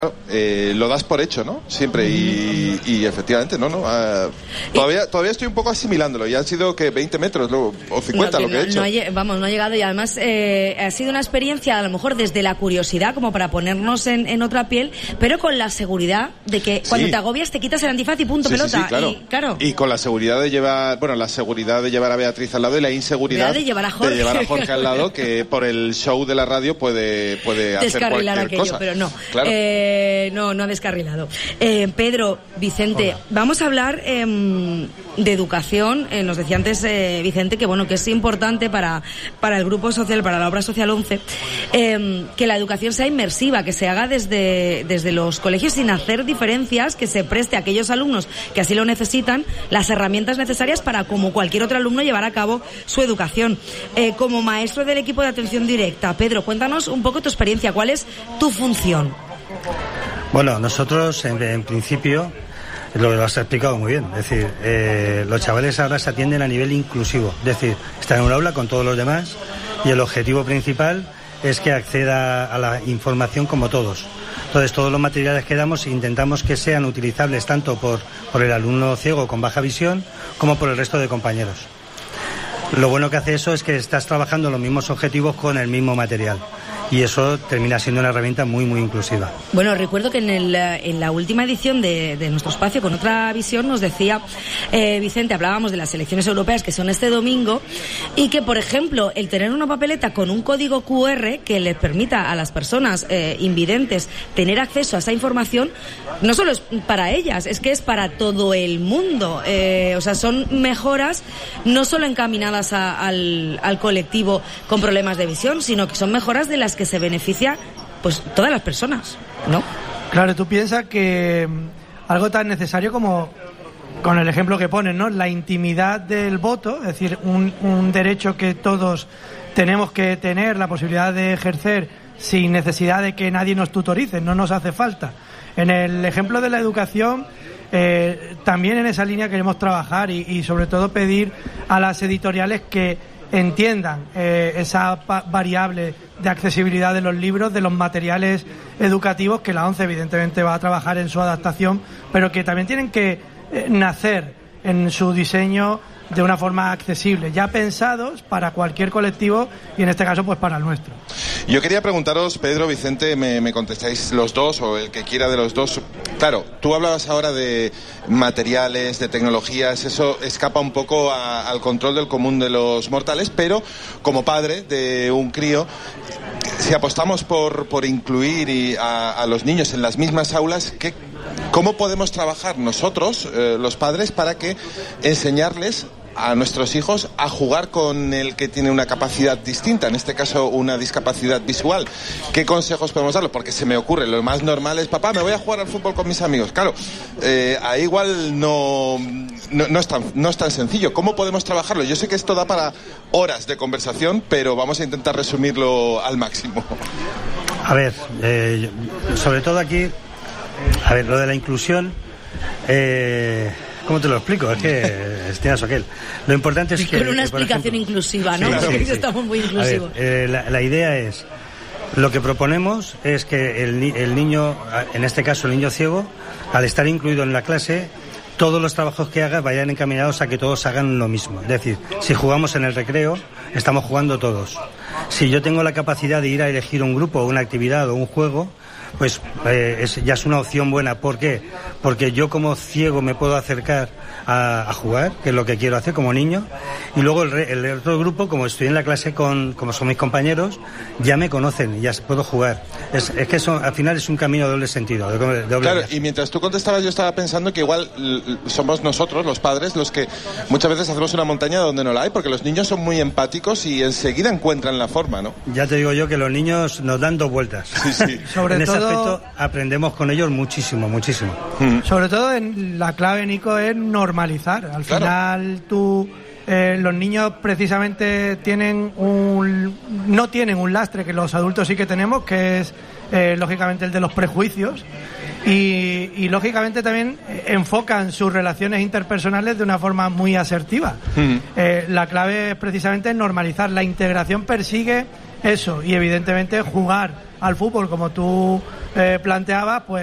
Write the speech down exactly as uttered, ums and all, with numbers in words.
Eh, lo das por hecho, ¿no? Siempre, y, y efectivamente, no, no. Uh, todavía, todavía estoy un poco asimilándolo. Ya han sido que veinte metros luego, o cincuenta no, lo que no, he hecho. No ha, vamos, no ha llegado, y además eh, ha sido una experiencia, a lo mejor desde la curiosidad, como para ponernos en, en otra piel, pero con la seguridad de que cuando sí. te agobias te quitas el antifaz y punto, sí, pelota. Sí, sí, claro. Y, claro. y con la seguridad de llevar, bueno, la seguridad de llevar a Beatriz al lado y la inseguridad de llevar a Jorge, de llevar a Jorge al lado, que por el show de la radio puede, puede hacer descarrilar cualquier aquello, cosa. Pero no, claro. eh, no, no descarrilado. Eh, Pedro, Vicente, Hola. vamos a hablar eh, de educación. Eh, nos decía antes eh, Vicente que bueno que es importante para, para el grupo social, para la obra social once, eh, que la educación sea inmersiva, que se haga desde, desde los colegios sin hacer diferencias, que se preste a aquellos alumnos que así lo necesitan las herramientas necesarias para, como cualquier otro alumno, llevar a cabo su educación. Eh, como maestro del equipo de atención directa, Pedro, cuéntanos un poco tu experiencia, ¿cuál es tu función? Bueno, nosotros en, en principio lo has explicado muy bien, es decir, eh, los chavales ahora se atienden a nivel inclusivo, es decir, están en un aula con todos los demás y el objetivo principal es que acceda a la información como todos. Entonces, todos los materiales que damos intentamos que sean utilizables tanto por, por el alumno ciego con baja visión como por el resto de compañeros. Lo bueno que hace eso es que estás trabajando los mismos objetivos con el mismo material. Y eso termina siendo una herramienta muy, muy inclusiva. Bueno, recuerdo que en, el, en la última edición de, de nuestro espacio, con otra visión, nos decía eh, Vicente, hablábamos de las elecciones europeas que son este domingo, y que, por ejemplo, el tener una papeleta con un código cu erre que les permita a las personas eh, invidentes tener acceso a esa información, no solo es para ellas, es que es para todo el mundo. Eh, o sea, son mejoras no solo encaminadas a, al, al colectivo con problemas de visión, sino que son mejoras de las que que se beneficia pues todas las personas, ¿no? Claro, tú piensas que algo tan necesario como, con el ejemplo que pones, ¿no?, la intimidad del voto, es decir, un, un derecho que todos tenemos que tener, la posibilidad de ejercer sin necesidad de que nadie nos tutorice, no nos hace falta. En el ejemplo de la educación, eh, también en esa línea queremos trabajar y, y sobre todo pedir a las editoriales que entiendan eh, esa pa- variable de accesibilidad de los libros, de los materiales educativos, que la ONCE evidentemente va a trabajar en su adaptación, pero que también tienen que eh, nacer en su diseño de una forma accesible, ya pensados para cualquier colectivo y en este caso pues para el nuestro. Yo quería preguntaros, Pedro, Vicente, me, me contestáis los dos o el que quiera de los dos. Claro, tú hablabas ahora de materiales, de tecnologías, eso escapa un poco a, al control del común de los mortales, pero como padre de un crío, si apostamos por, por incluir y a, a los niños en las mismas aulas, ¿qué, ¿cómo podemos trabajar nosotros, eh, los padres, para que enseñarles a nuestros hijos a jugar con el que tiene una capacidad distinta, en este caso una discapacidad visual? ¿Qué consejos podemos darle? Porque se me ocurre, lo más normal es, papá, me voy a jugar al fútbol con mis amigos. Claro, eh, ahí igual no, no, no, es tan, no es tan sencillo. ¿Cómo podemos trabajarlo? Yo sé que esto da para horas de conversación, pero vamos a intentar resumirlo al máximo. A ver, eh, sobre todo aquí, a ver, lo de la inclusión, eh... ¿cómo te lo explico? Es que tienes aquel. Lo importante es que... Con una explicación ejemplo, inclusiva, ¿no? Sí, sí, sí. Estamos muy inclusivos. A ver, eh, la, la idea es... Lo que proponemos es que el, el niño, en este caso el niño ciego, al estar incluido en la clase, todos los trabajos que haga vayan encaminados a que todos hagan lo mismo. Es decir, si jugamos en el recreo, estamos jugando todos. Si yo tengo la capacidad de ir a elegir un grupo, una actividad o un juego, pues eh, es, ya es una opción buena. ¿Por qué? Porque yo como ciego me puedo acercar a, a jugar, que es lo que quiero hacer como niño, y luego el, el otro grupo, como estoy en la clase con, como son mis compañeros, ya me conocen y ya puedo jugar. Es, es que eso al final es un camino de doble sentido, de doble, de doble claro, viaje. Y mientras tú contestabas yo estaba pensando que igual l- somos nosotros, los padres, los que muchas veces hacemos una montaña donde no la hay, porque los niños son muy empáticos y enseguida encuentran la forma, ¿no? Ya te digo yo que los niños nos dan dos vueltas. Sí, sí. Sobre en todo, ese aspecto aprendemos con ellos muchísimo, muchísimo. Mm. Sobre todo en la clave, Nico, es normalizar. Al claro. final tú... Eh, los niños precisamente tienen un no tienen un lastre que los adultos sí que tenemos, que es eh, lógicamente el de los prejuicios, y, y lógicamente también enfocan sus relaciones interpersonales de una forma muy asertiva. Mm. Eh, la clave es precisamente normalizar. La integración persigue eso, y evidentemente jugar al fútbol, como tú eh, planteaba, pues